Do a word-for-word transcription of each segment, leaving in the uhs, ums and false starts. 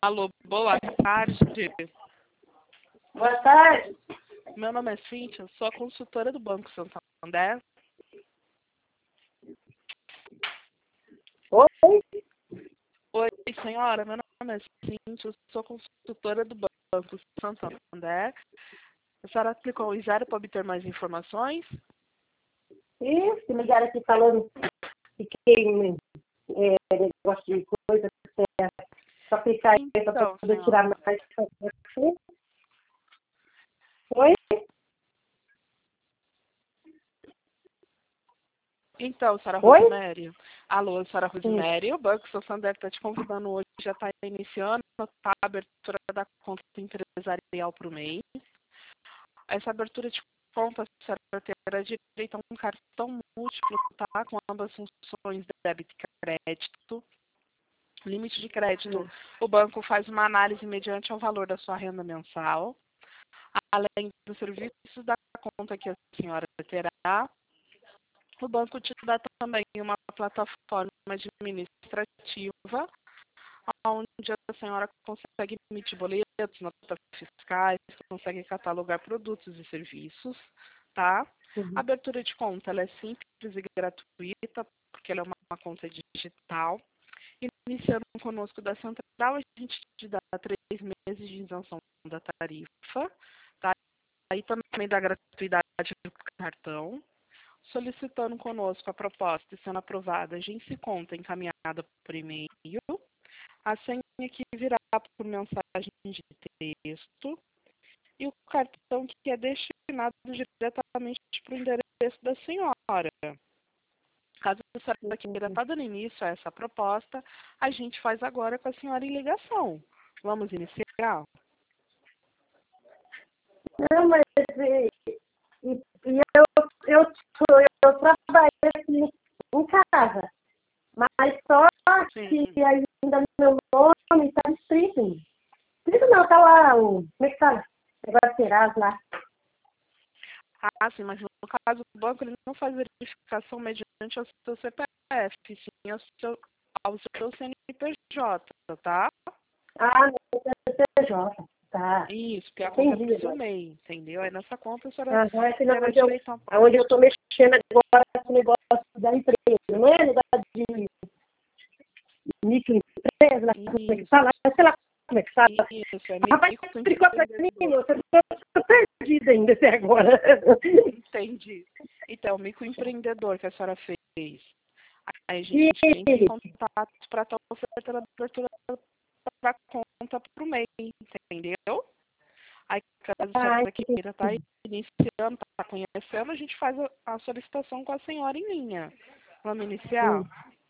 Alô, boa tarde. Boa tarde. Meu nome é Cíntia, sou a consultora do Banco Santander. Oi? Oi, senhora, meu nome é Cíntia, eu sou consultora do Banco Santander. A senhora aplicou o zero para obter mais informações? Isso, me ligaram aqui falando que quem é, negócio de coisa para aplicar aí para Então, poder tirar senhora. mais. Oi? Então, senhora Oi? Rosemary. Alô, senhora Sim. Rosemary. O Banco Santander está te convidando hoje, já está iniciando tá, a abertura da conta empresarial para o mês. Essa abertura de conta, a senhora terá direito a um cartão múltiplo, tá? Com ambas funções, débito e crédito. Limite de crédito, Sim. o banco faz uma análise mediante ao valor da sua renda mensal, além dos serviços da conta que a senhora terá. O banco te dá também uma plataforma administrativa, onde a senhora consegue emitir boletos, notas fiscais, consegue catalogar produtos e serviços, tá? A Uhum. abertura de conta ela é simples e gratuita, porque ela é uma, uma conta digital. Iniciando conosco da Central, a gente te dá três meses de isenção da tarifa, tá? Aí também dá gratuidade do cartão. Solicitando conosco a proposta e sendo aprovada, a gente se conta encaminhada por e-mail. A senha que virá por mensagem de texto e o cartão que é destinado diretamente para o endereço da senhora. Caso a senhora queira estar dando início a essa proposta, a gente faz agora com a senhora em ligação. Vamos iniciar? Não, mas e, e eu, eu, sou- eu trabalho aqui em casa, mas só Sim. que ainda meu nome está escrito. Escrito não, tá lá o. Como é que fala? Negócio Serasa lá. Ah, sim, mas no caso do banco, ele não faz verificação mediante ao seu C P F, sim ao seu, ao seu C N P J, tá? Ah, não, é C P J. Tá. Isso, porque a conta é Entendi pro seu agora. M E I, entendeu? Aí nessa conta a senhora Aham, é que não, terá onde eu, direito a... onde eu tô mexendo agora com o negócio da empresa, não é negócio de microempresa, lá, como é que Isso, fala? Sei lá como é que fala. isso, é Rapaz, explicou pra mim, microempreendedor. eu tô perdida ainda até agora. Entendi. Então, microempreendedor que a senhora fez. Aí a E, gente entra em contato para estar ofertando a abertura da conta para o M E I, entendeu? Aí, caso a ah, senhora queira estar iniciando, estar conhecendo, a gente faz a, a solicitação com a senhora em linha. Vamos iniciar?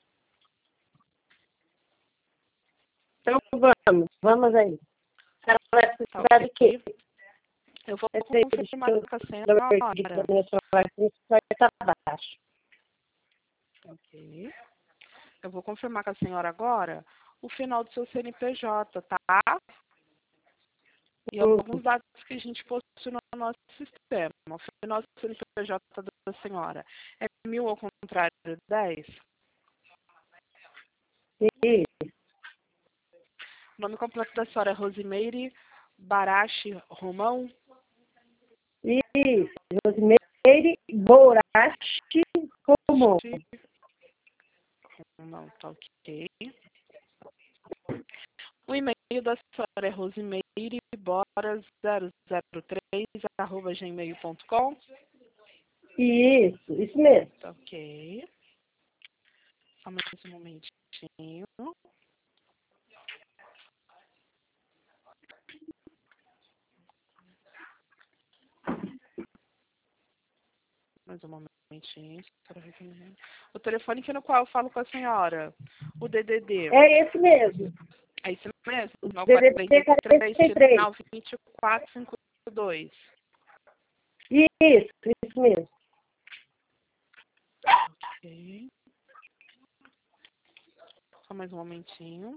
então vamos, vamos aí. Ela vai Tá precisar de quê? ok? Eu vou Essa aí, deixa confirmar eu com a dar uma perdida, senhora. meu celular vai estar baixo. Ok. Eu vou confirmar com a senhora agora o final do seu C N P J, tá? E Hum, alguns dados que a gente possui no nosso sistema. O final do C N P J da senhora é mil ao contrário dez. isso, O nome completo da senhora é Rosimeire Barache Romão. isso. Rosimeire Borachi Romão. Romão, tá ok. O e-mail da senhora é rosimeirebora zero zero três arroba gmail ponto com. Isso, isso mesmo. Tá ok. Só mais um momentinho. Mais um momentinho. O telefone que no qual eu falo com a senhora. O D D D. É esse mesmo. É isso mesmo? D D D três quarenta e três. final vinte e quatro cinquenta e dois. Isso, isso mesmo. Ok. Só mais um momentinho.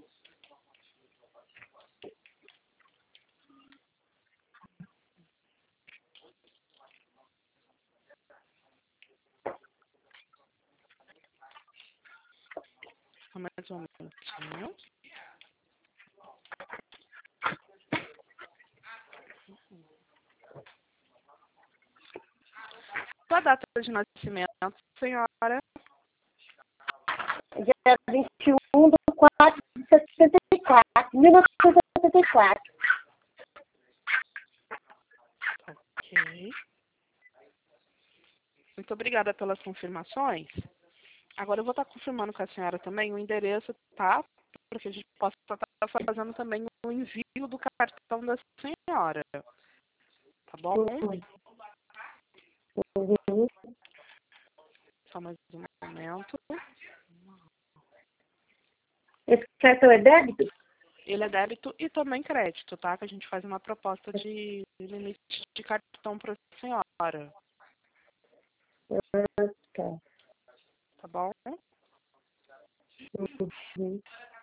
Só mais um momentinho. de nascimento, senhora? Dia vinte e um de quatro de sessenta e quatro, mil novecentos e sessenta e quatro. Ok. Muito obrigada pelas confirmações. Agora eu vou estar confirmando com a senhora também o endereço, tá? Para que a gente possa estar fazendo também o envio do cartão da senhora. Tá bom? Uhum. Só mais um momento. Esse cartão é débito? Ele é débito e também crédito, tá? Que a gente faz uma proposta de limite de cartão para a senhora. Ah, tá. Tá bom? Uhum.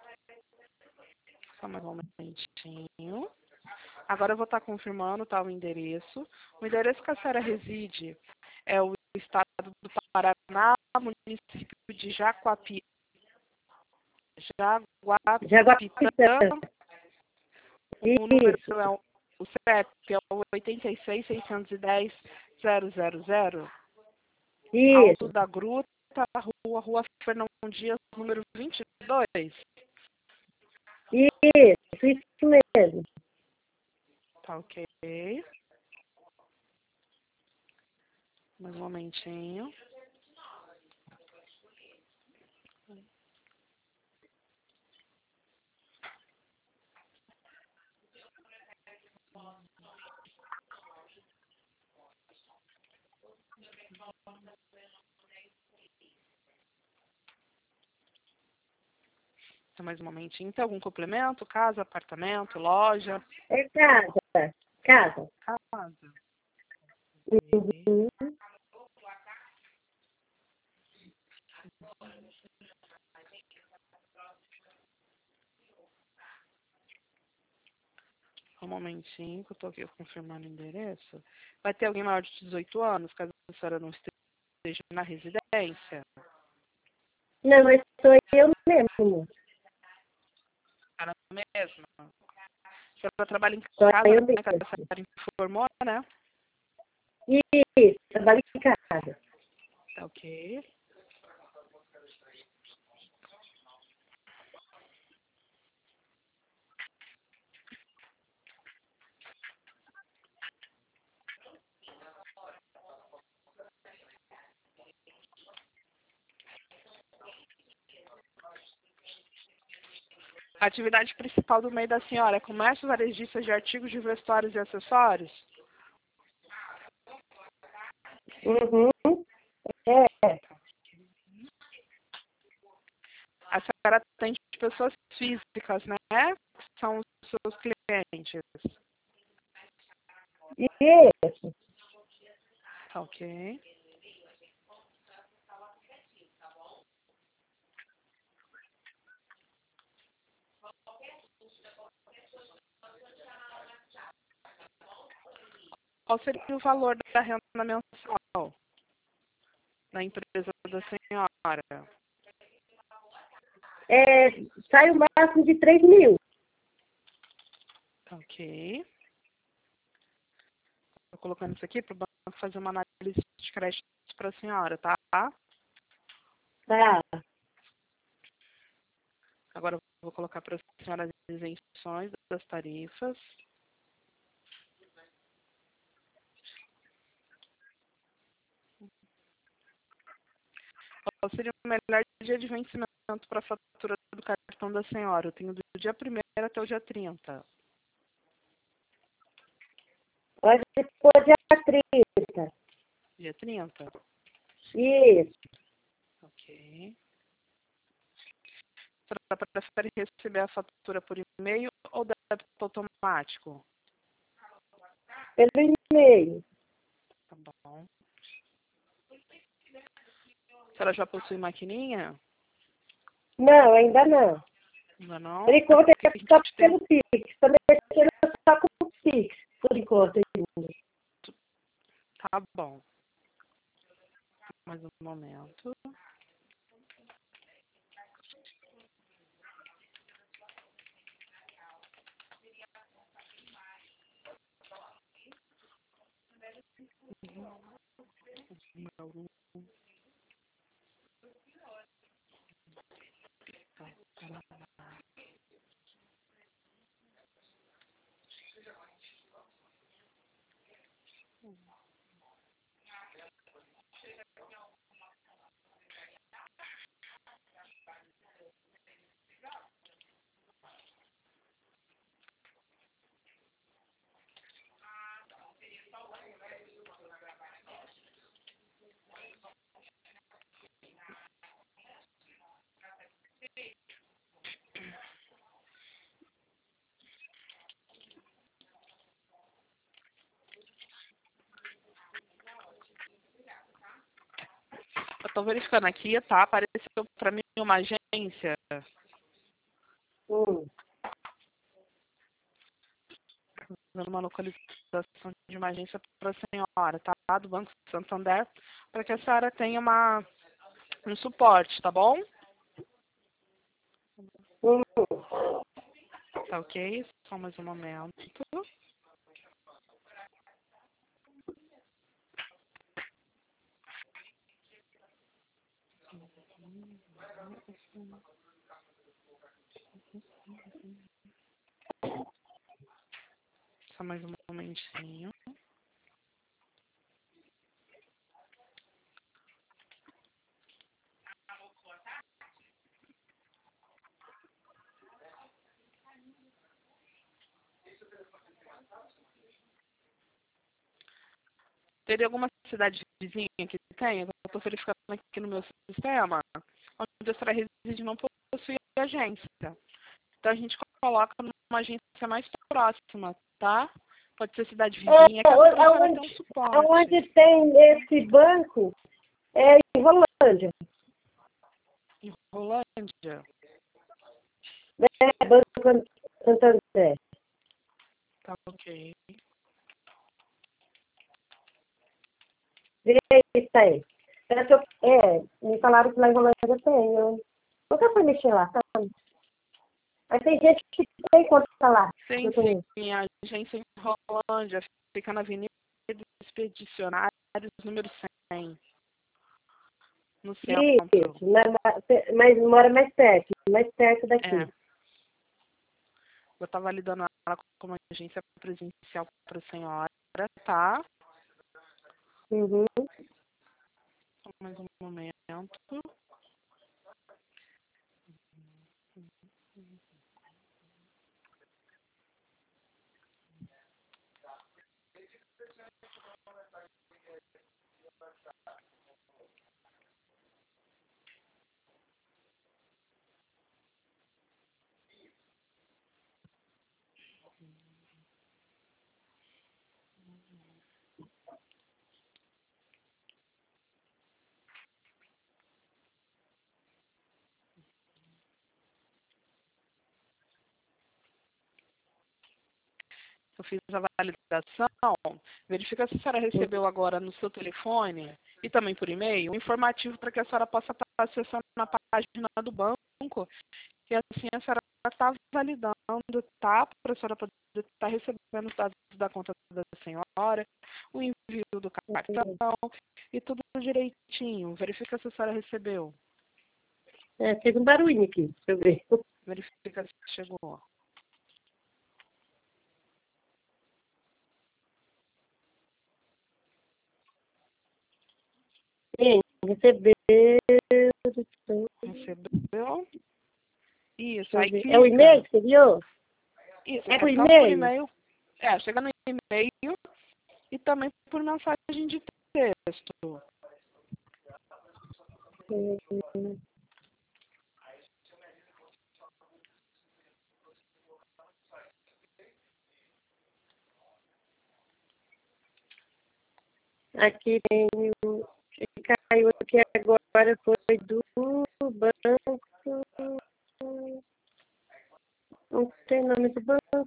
Só mais um momentinho. Agora eu vou estar confirmando, tá, o endereço. O endereço que a senhora reside é o estado do Paraná, município de Jaguapi, Jaguapitã. Jaguapitã. O número Isso. é o, o C E P é o oito seis, seis um zero, zero zero zero. Alto Isso. da Gruta, rua, rua Fernão Dias, número vinte e dois. Isso, isso mesmo. Tá ok. Mais um momentinho. Então, mais um momentinho. Tem algum complemento? Casa, apartamento, loja? É casa. Casa. Casa. Uhum. Um momentinho, que eu tô aqui confirmando o endereço. Vai ter alguém maior de dezoito anos, caso a senhora não esteja na residência? Não, mas sou eu mesmo. Era mesmo? A senhora trabalha em Sou casa, eu né? Que a mesmo. senhora informou, né? Isso, trabalho em casa. Tá ok. A atividade principal do meio da senhora é comércio varejista de artigos de vestuários e acessórios? Uhum. É. A senhora atende pessoas físicas, né? Que são os seus clientes. Isso. Tá ok. Qual seria o valor da renda mensal da empresa da senhora? É, sai o máximo de três mil. Tá ok. Estou colocando isso aqui para o banco fazer uma análise de crédito para a senhora, tá? Tá. Agora eu vou colocar para a senhora as isenções das tarifas. Qual seria o melhor dia de vencimento para a fatura do cartão da senhora? Eu tenho do dia primeiro até o dia trinta. Pode pôr dia trinta. Dia trinta? Isso. Ok. A senhora prefere receber a fatura por e-mail ou débito automático? Pelo e-mail. Tá bom. A senhora já possui maquininha? Não, ainda não. Ainda não? Por enquanto Porque é a só gente tem... pelo Pix. Estou mexendo só com o Pix, por enquanto ainda. Tá bom. Mais um momento. Eu tô verificando aqui, tá? Apareceu pra mim uma agência. Hum. Dando uma localização de uma agência para a senhora, tá? Do Banco Santander, para que a senhora tenha uma, um suporte, tá bom? Hum. Tá ok? Só mais um momento. Só mais um momentinho. Teria alguma cidade vizinha que tenha? Eu estou verificando aqui no meu sistema, onde a senhora reside não possui agência. Então a gente coloca numa agência mais próxima, tá? Pode ser cidade vizinha, que é para a senhora ter um suporte. Onde tem esse banco é em Rolândia. Em Rolândia. É, Banco Santander. Tá ok. Direita aí. É, que eu- é, me falaram que lá em Rolândia tem. Eu nunca fui mexer lá, sabe? Mas tem gente que tem conta lá. Sim, Eu conheço. sim, a agência em Rolândia fica na Avenida dos Expedicionários, número cem, no centro. Isso, na, na, mas mora mais perto, mais perto daqui. É. Eu estava validando ela como agência presencial para a senhora, tá? Uhum. Só mais um momento. Eu fiz a validação. Verifica se a senhora recebeu agora no seu telefone e também por e-mail um informativo para que a senhora possa estar acessando na página do banco. E assim a senhora está validando, tá? Para a senhora poder estar recebendo os dados da conta da senhora, o envio do cartão e tudo direitinho. Verifica se a senhora recebeu. É, fez um barulho aqui, deixa eu ver. Verifica se chegou. Sim, recebeu. Recebeu? Isso, Deixa eu aí ver. É o clica. e-mail que você viu? Isso, É por cartão por e-mail? e-mail. É, chega no e-mail e também por mensagem de texto. Hum. Aqui tem o que caiu aqui agora foi do banco. Não tem nome do banco.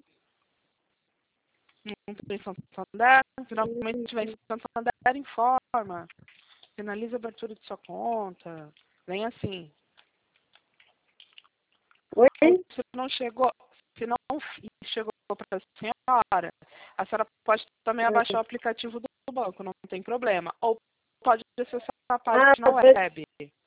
Não tem Santander, geralmente vem Santander informa, finaliza a abertura de sua conta, vem assim. Oi? Ou se não chegou, se não chegou para a senhora, a senhora pode também abaixar o aplicativo do banco, não tem problema. Ou pode acessar a página Ah, web.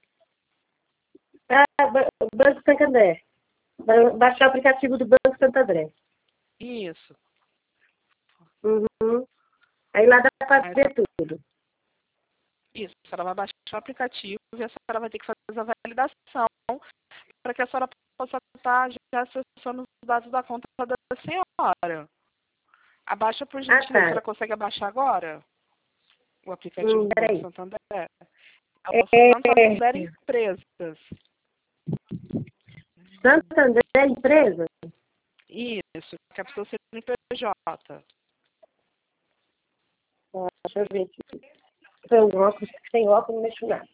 Ah, Ba- Banco Santander. Ba- Baixar o aplicativo do Banco Santander. Isso. Uhum. Aí lá dá para Aí, ver tudo. isso. A senhora vai baixar o aplicativo e a senhora vai ter que fazer a validação para que a senhora possa estar já acessando os dados da conta da senhora. Abaixa por Ah, gentileza. A tá. senhora consegue abaixar agora o aplicativo Hum, do Banco peraí. Santander? É É, o Santander Empresas. Santander Empresa? Isso, que é para o seu C N P J. Ah, deixa eu ver aqui. Tem um óculos, sem óculos não mexo nada.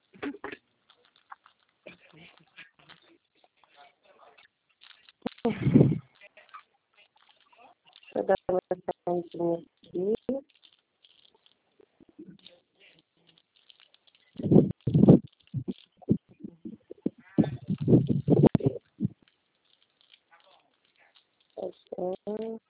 Deixa eu dar uma olhadinha aqui. Assim.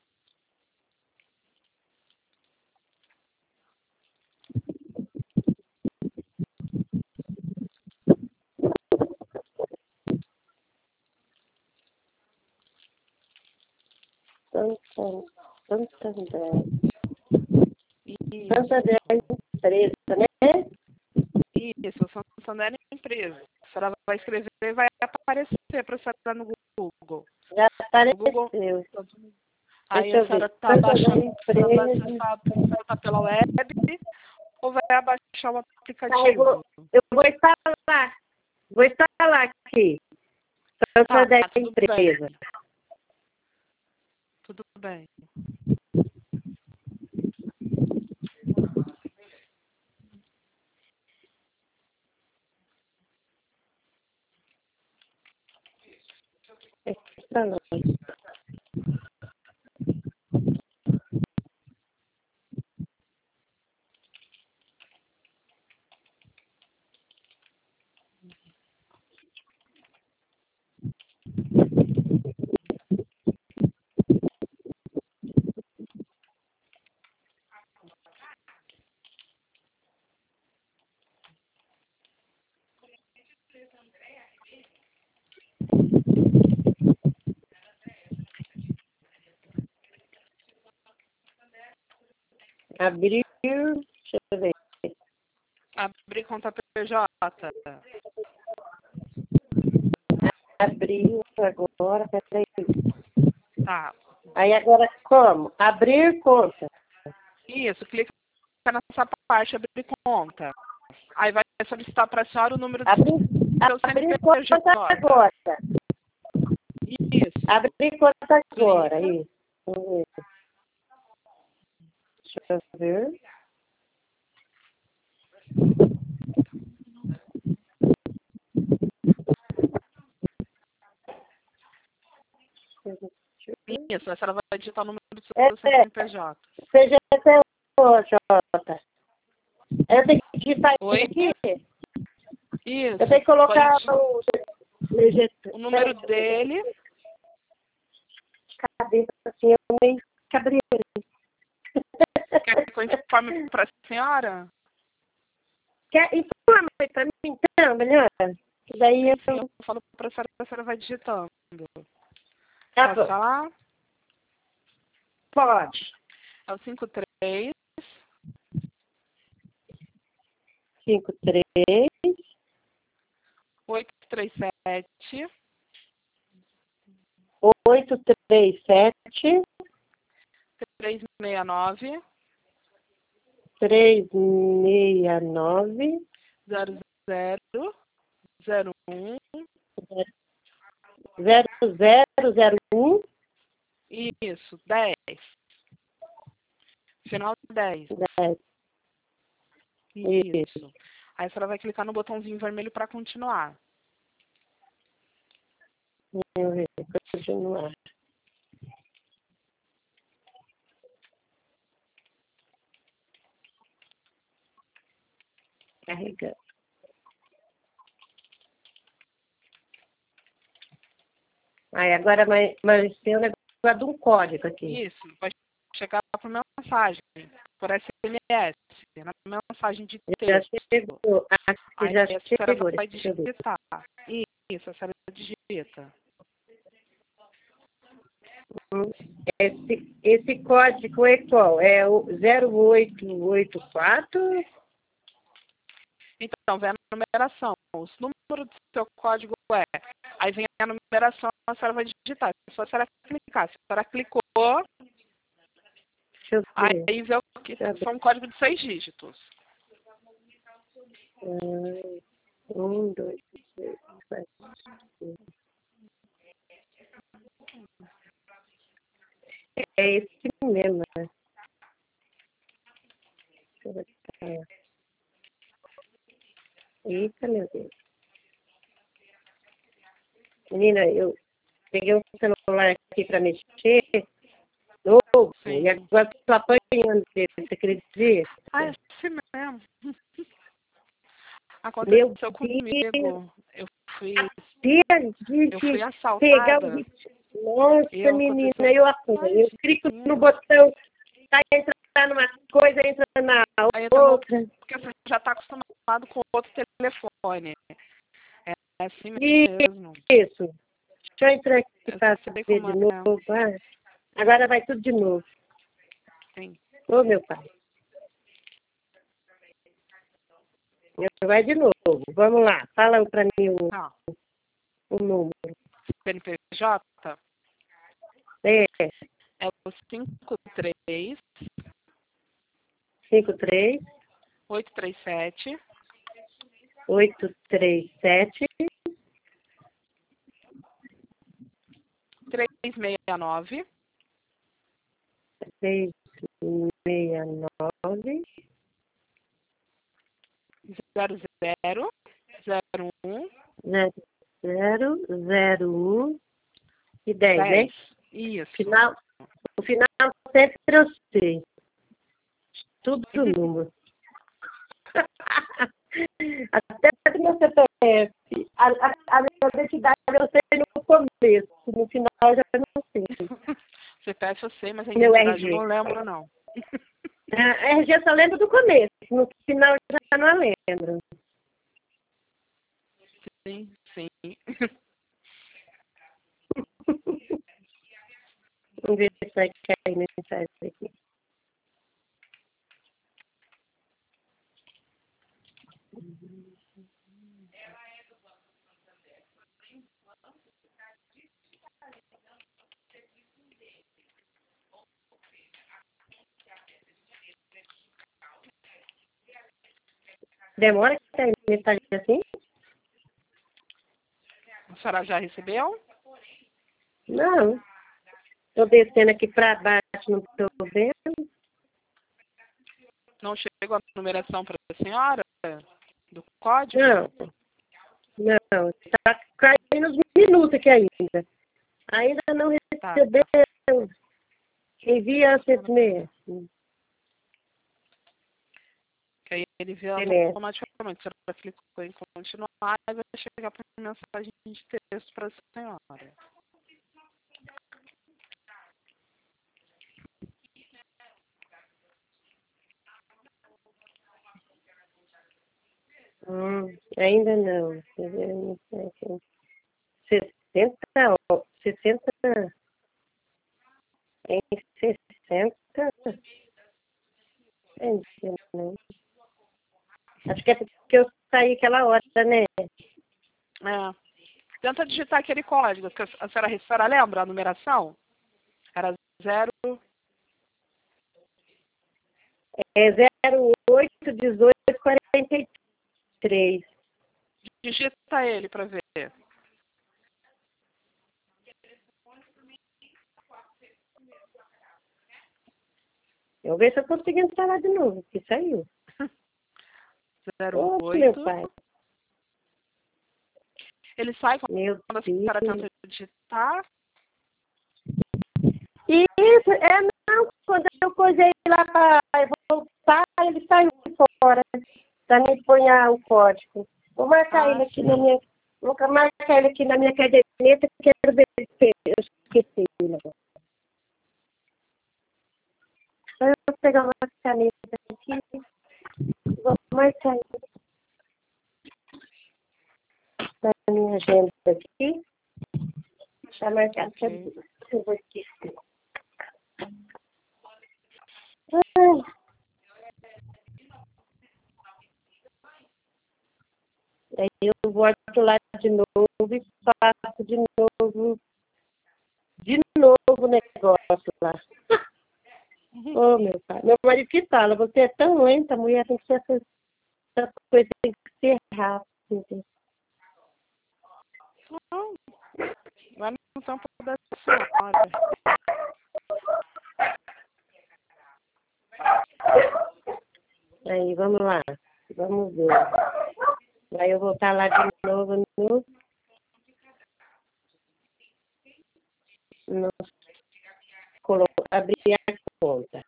Santander. Santander. Isso, Santander Empresa, né? isso, Santander Empresas. A senhora vai escrever e vai aparecer para a senhora no Google. Já No Google. apareceu. Aí Deixa a eu ver. senhora está Santander baixando, a senhora vai Empresa. acessar, vai estar pela web ou vai abaixar o Tá, eu, vou, aplicativo. eu vou instalar. Vou instalar aqui. Tá, Santander tudo bem. Empresa. Tudo bem. Instalando. Abrir. Deixa eu ver. Abrir conta P J. Abrir agora. Peraí. Tá. Aí agora como? Abrir conta. Isso, clica nessa parte, abrir conta. Aí vai solicitar para a senhora o número do Abrir, seu abrir C N P J. conta agora. Isso. Abrir conta agora. Clica. Isso. Vamos ver. Deixa eu ver. Isso, a senhora vai digitar o número do É, seu C N P J. C G P O J. Eu tenho que digitar Oi? isso aqui? Isso. Eu tenho que colocar Pode, o... C G P. o número dele. Cabeça assim, eu meio cabreiro. Quer que eu informe para a senhora? Quer informa aí pra mim, então, melhor? Que daí eu... Sim, eu falo para a senhora, a senhora vai digitando. Tá Posso bom. falar? Pode. É o cinco três, Cinco, três, oito três sete, oito, três, sete, três seis nove, três, seis, nove, zero zero, zero um. zero, zero, zero, um, Isso, dez. Final dez. dez. Isso. Aí a senhora vai clicar no botãozinho vermelho para continuar. Deixa eu ver, continuar. Carregando. Aí agora vai, vai ser um negócio de um código aqui. Isso, vai chegar por mensagem. por S M S, na mensagem de Já texto. chegou. Acho que Aí já a senhora chegou. vai Deixa eu ver. digitar. Isso, a senhora digita. Hum, Esse, esse código é qual? É o zero oito oito quatro? Então, vem a numeração. O número do seu código é. Aí vem a numeração, a senhora vai digitar. Se a senhora clicar, se a senhora clicou, Deixa eu ver. aí vê o que Deixa eu ver. são um código de seis dígitos. Hum, Um, dois, três, quatro, cinco. É esse mesmo, né? Deixa eu botar. Eita, meu Deus. Menina, eu peguei um celular aqui para mexer, novo, Sim. e agora estou apanhando dele, você acredita? Ah, é assim mesmo. Meu Aconteceu Deus, comigo. Eu fui, Deus de eu fui pegar o assaltada. ritmo. Nossa, Eu menina, aconteceu. eu apanho. Eu clico no botão, tá entrando numa coisa, entra na Aí entra no outra. porque você já está acostumado com outro telefone. É assim mesmo. Isso. Deixa eu entrar aqui Eu para sei ver como de é. novo. Ah, agora vai tudo de novo. Sim. Ô, meu pai. Vai de novo. Vamos lá. Fala para mim o, Tá. o número. C N P J É é o cinco três cinco três oito três sete oito três sete três seis nove seis seis nove zero zero zero um zero zero zero um e dez, né? dez. Isso. Final, o final sempre eu sei. Tudo número. Até do meu C P F. A, a, a minha identidade eu sei no começo. No final eu já não sei. C P F eu sei, mas a Meu identidade eu R G. não lembro, não. A R G eu só lembro do começo. No final eu já não lembro. Sim, sim. Vamos ver se vai cair mensagem aqui. Demora que cair mensagem assim? A senhora já recebeu? Não. Estou descendo aqui para baixo, não estou vendo. Não chegou a numeração para a senhora? Do código? Não. Não. Está caindo uns minutos aqui ainda. Ainda não Tá. recebeu. Envia S M S. Que aí ele vê Beleza. automaticamente. A senhora clicou em continuar e vai chegar para a mensagem de texto para a senhora. Hum, ainda não. sessenta, ó, sessenta, em sessenta, ainda não. Acho que é porque eu saí aquela hora, né? É. Tenta digitar aquele código. Que a senhora, a senhora lembra a numeração? Era zero. É zero oito dezoito quarenta e três. Digita ele para ver. Eu vou ver se eu consigo entrar lá de novo, que saiu. zero Ô, meu oito. pai. Ele sai Meu quando a Deus. senhora tenta digitar. Isso, é não, quando eu coisei lá para voltar, ele saiu fora. Para me ponhar o código. Vou marcar Ah, ele aqui sim. na minha. Vou marcar ele aqui na minha caderneta, que quero ver se eu esqueci. Né? Eu vou pegar uma caneta aqui. Vou marcar na minha agenda aqui. Deixa marcado. Ok. Eu vou esquecer. Ai. Aí eu volto lá de novo e faço de novo, de novo o negócio lá. Ô, oh, meu pai. Meu marido que fala, você é tão lenta, mulher, tem que ser essa, essa coisa, tem que ser rápido. Não, vai no tempo da senhora. Aí, vamos lá. Vamos ver. Aí eu vou estar lá de novo no... no colo- abrir a conta.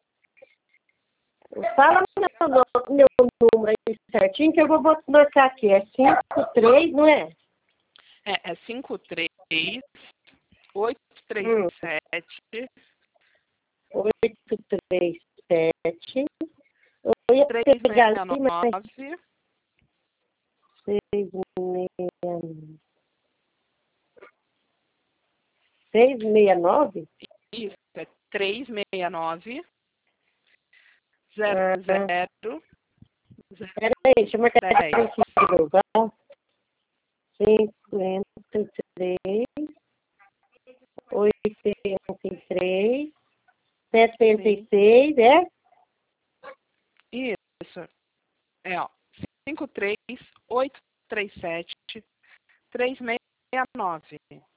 Fala meu, meu número aí certinho, que eu vou marcar aqui. É cinco três, não é? É, é cinco três oito três Hum. sete oito três sete. Eu ia três pegar seis ali, mas... nove seis seis seis nove? Isso, é três seis nove zero Ah, zero espera aí, deixa eu marcar dez. aqui de novo. Tá? cinquenta e três, oitenta e três, setenta e seis, é? Isso. É, ó. cinco três oito três sete três seis nove.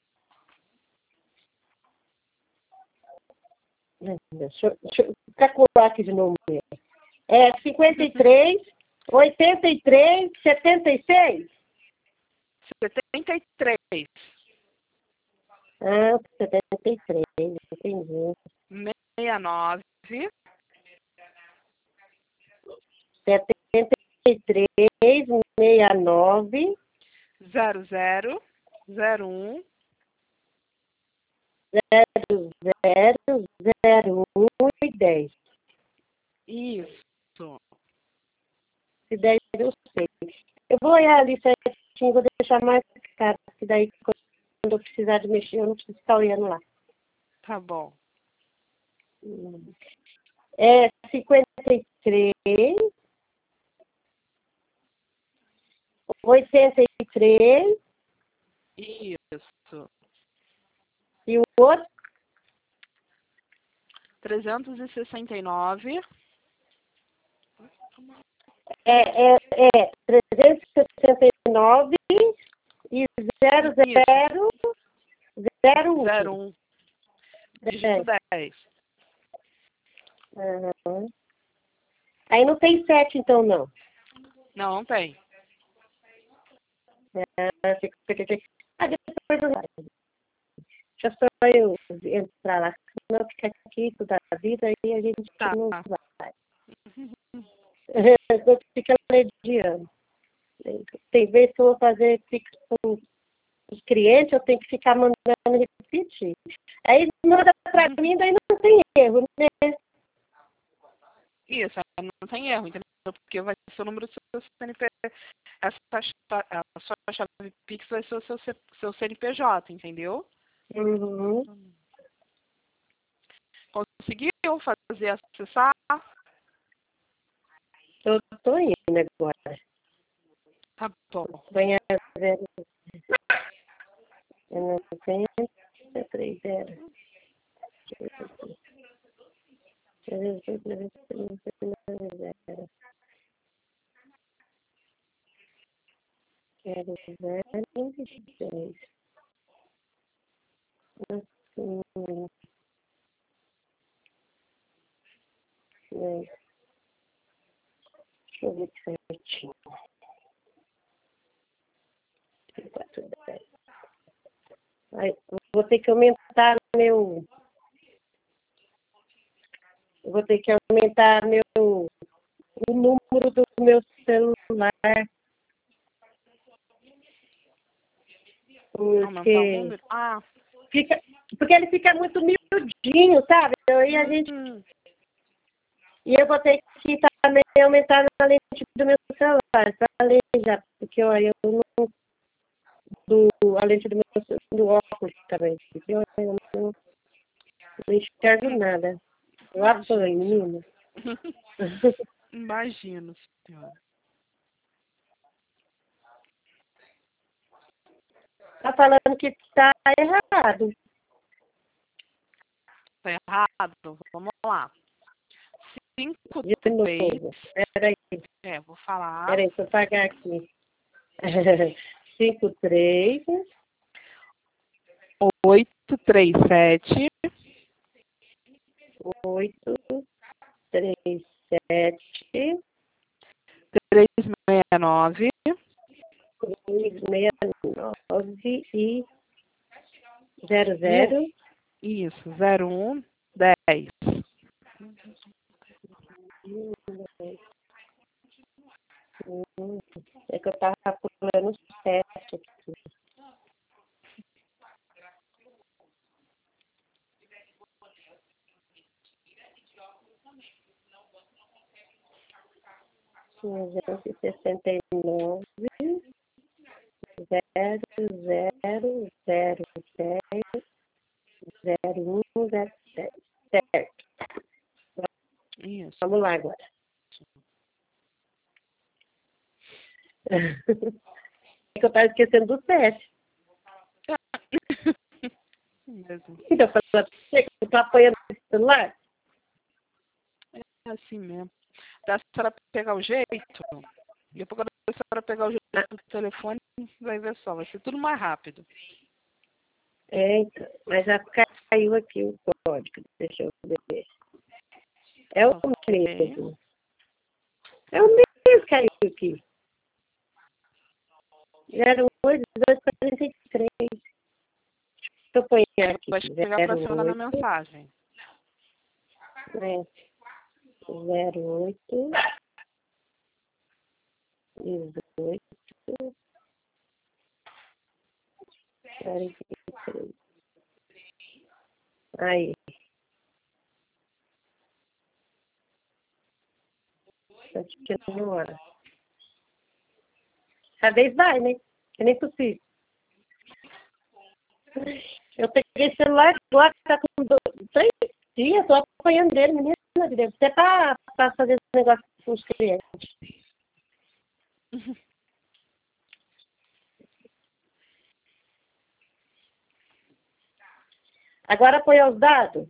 Deixa eu, deixa eu calcular aqui de novo. É cinquenta e três, oitenta e três, setenta e seis? setenta e três Ah, setenta e três, entendi. seis nove setenta e três, sessenta e nove, zero zero zero um zero zero zero um e dez. Isso. Se dez eu sei. Eu vou olhar ali certinho, vou deixar mais caro, que daí quando eu precisar de mexer, eu não preciso ficar olhando lá. Tá bom. É cinquenta e três, oitenta e três, Isso. e o outro trezentos e sessenta e nove é, é, é trezentos e sessenta e nove e zero zero zero um. zero um. Dígito dez. Uhum. Aí não tem sete, então, não. Não, não tem. É, fica- fica- fica- ah, depois eu vai. Deixa só eu entrar lá. Senão fica aqui toda a vida e a gente Tá. não vai. Fica mediano. Tem vezes que eu vou fazer fixo com os clientes, eu tenho que ficar mandando repetir. Aí manda pra mim, daí não tem erro, né? Isso, não tem erro, entendeu? Porque vai ser o número do seu C N P J. Essa, a sua chave Pix vai ser o seu, seu C N P J, entendeu? Uhum. Conseguiu fazer acessar? Eu tô indo agora. Tá bom. Banha zero. noventa, três zero. Quero zero seis. Assim, né? Deixa eu ver certinho. quatro, dez. Aí, eu vou ter que aumentar meu. Eu vou ter que aumentar meu, o número do meu celular. Aumentar o Porque, número? Ah. fica, porque ele fica muito miudinho, sabe? Aí a gente Hum. E eu vou ter que também aumentar a lente do meu celular. Falei já, porque olha, eu não. Do, a lente do meu do óculos também. Porque eu não, não enxergo nada. Eu apanho, menina. Imagino, senhora. Tá falando que tá errado. Tá errado? Vamos lá. Cinco, De três. novo. Peraí, É, vou falar. peraí, deixa eu pagar aqui. Cinco, três. Oito, três, sete. Oito, três, sete. Três, seis, nove. Três, seis, nove e zero, zero. Isso, zero, um, dez. Hum, É que eu tava pulando os testes aqui. trezentos e sessenta e nove, zero, zero, zero, dez, zero, um, zero, sete. Certo. Isso. Vamos lá agora. É que eu tava esquecendo do sete. Mesmo. Então, eu tô apanhando esse celular. É assim mesmo. Dá pra senhora pegar o jeito. Depois quando a senhora pegar o jeito do telefone, vai ver só. Vai ser tudo mais rápido. É, então, mas já caiu aqui o código. Deixa eu ver. É o Ok. mesmo. É o mesmo que caiu aqui. zero oito, dois, quarenta e três. Deixa eu pôr aqui. Vai chegar pra senhora na mensagem. É. zero oito, dezoito, quarenta e três. Aí. Tá tirando hora. Cada vez vai, né? É nem possível. Eu peguei esse celular agora que tá com dois, três dias, tô apanhando dele, menina. Até pra, pra fazer esse negócio com os clientes. Agora põe os dados.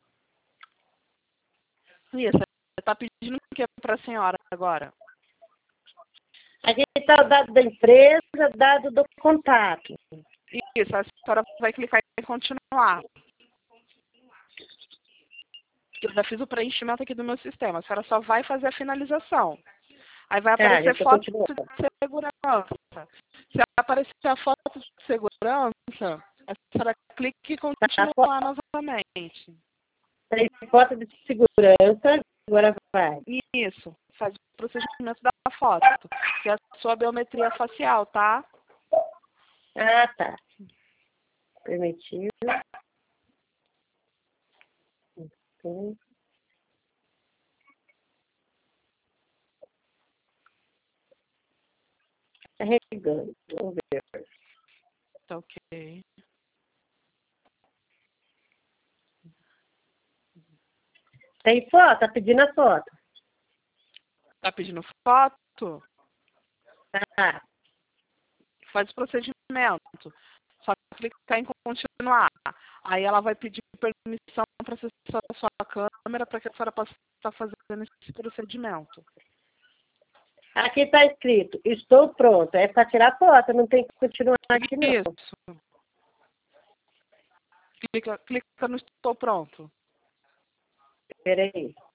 Isso. Você tá pedindo o que pra senhora agora? Aqui está o dado da empresa, dado do contato. Isso. A senhora vai clicar em continuar. Eu já fiz o preenchimento aqui do meu sistema. A senhora só vai fazer a finalização. Aí vai Tá, aparecer já tô foto de continuando. segurança. Se aparecer a foto de segurança, a senhora clica e Tá, continuar novamente. tem foto de segurança, agora vai. Isso. Faz o procedimento da foto, que é a sua biometria facial, tá? Ah, tá. Permitido. Sim. Carregando. Vamos ver. Tá ok. Tem foto? Tá pedindo a foto. Tá pedindo foto? Tá. Faz o procedimento. Só clicar em continuar. Aí ela vai pedir permissão para acessar a sua câmera para que a senhora possa estar fazendo esse procedimento. Aqui está escrito, estou pronta. É para tirar foto, não tem que continuar aqui não. Isso. Clica, clica no estou pronto. Peraí.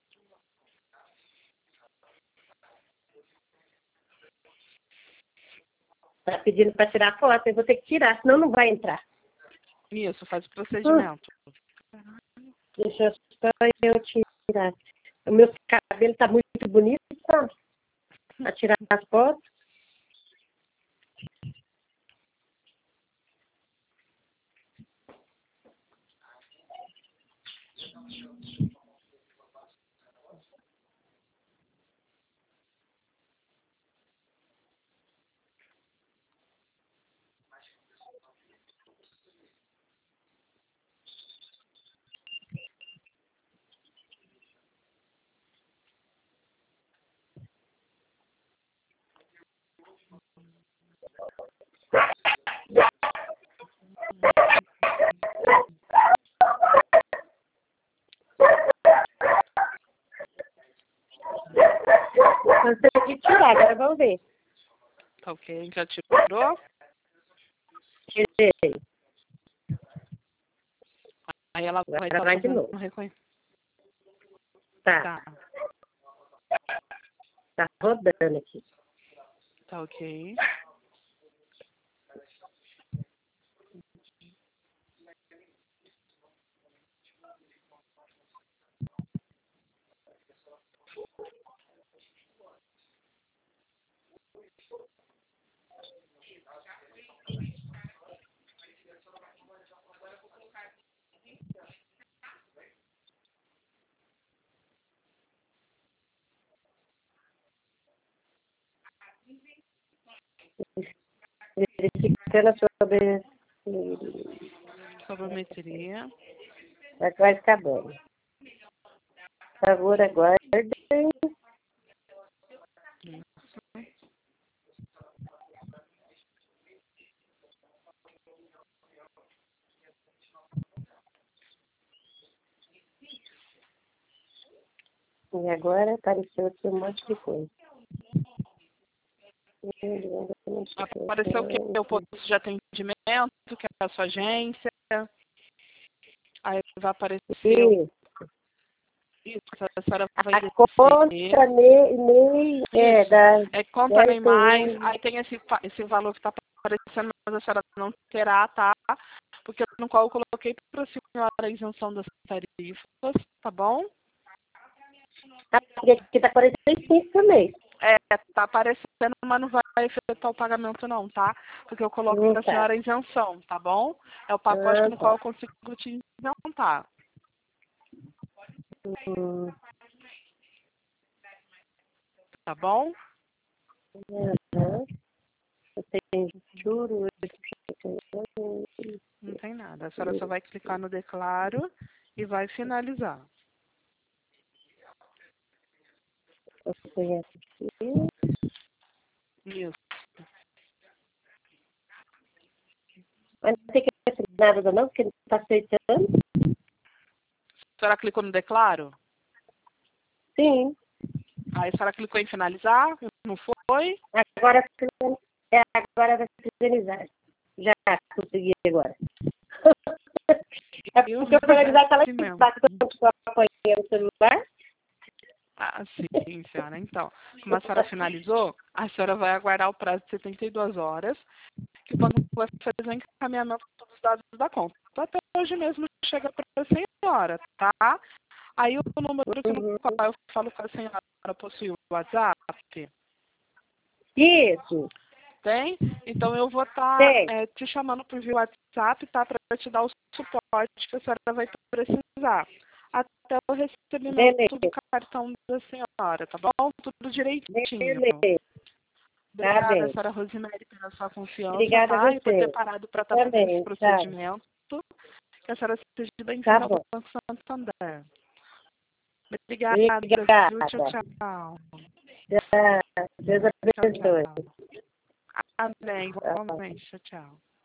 Tá pedindo para tirar foto, eu vou ter que tirar, senão não vai entrar. Isso, faz o procedimento. Hum, deixa só eu tirar. O meu cabelo está muito bonito, sabe? Para tirar as fotos. tirar, agora vamos ver. Tá ok, já tirou? Tirei. Aí ela vai Agora estar vai de fazendo novo. um reconhecimento. Tá, Tá, tá rodando aqui. tá ok. Verificando sobre... Sabometria. Vai ficar bom. Por favor, aguardem. E agora apareceu aqui um monte de coisa. Apareceu o que? O posto de atendimento, que é a sua agência. Aí vai aparecer Isso. isso, a senhora vai A descer. conta nem é da... É conta nem mais. L T E. Aí tem esse, fa- esse valor que está aparecendo, mas a senhora não terá, tá? Porque no qual eu coloquei para a senhora a isenção das tarifas, tá bom? Aqui está quarenta e cinco também. É, tá aparecendo, mas não vai efetuar o pagamento não, tá? Porque eu coloco Não para a tá. senhora a isenção, tá bom? É o pacote Ah, no qual tá. eu consigo te isentar, Hum, tá bom? aham. Eu tenho juros. Não tem nada. A senhora só vai clicar no declaro e vai finalizar. Eu tenho aqui. Isso. Mas não tem que assinar nada não, porque não está aceitando. A senhora clicou no declaro? Sim. Aí a senhora clicou em finalizar? Não foi? Agora, é, agora vai finalizar. Já consegui agora. É porque o finalizar está lá Assim em mesmo. baixo quando eu apanhei no celular. Ah, sim, senhora. Então, como a senhora finalizou, a senhora vai aguardar o prazo de setenta e duas horas, que o banco vai fazer o encaminhamento dos dados da conta. Então, até hoje mesmo chega para a senhora, tá? Aí o número que no Uhum. qual eu falo com a senhora possui o WhatsApp? Isso. Tem? Então eu vou estar Tem. é, te chamando por via WhatsApp, tá? Para te dar o suporte que a senhora vai precisar. Até o recebimento Beleza. do cartão da senhora, tá bom? Tudo direitinho. Beleza. Tá Obrigada, bem. senhora Rosemary, pela sua confiança, Obrigada a tá? E por ter você. parado para estar fazendo esse Também, tá. procedimento. Que a senhora seja Tá bem-vinda ao bom. Banco Santander. Obrigada, viu? Tchau, Obrigada. tchau. Tchau. Deus Tchau, abençoe. tchau. Amém. Tchau. Igualmente. Tchau, tchau.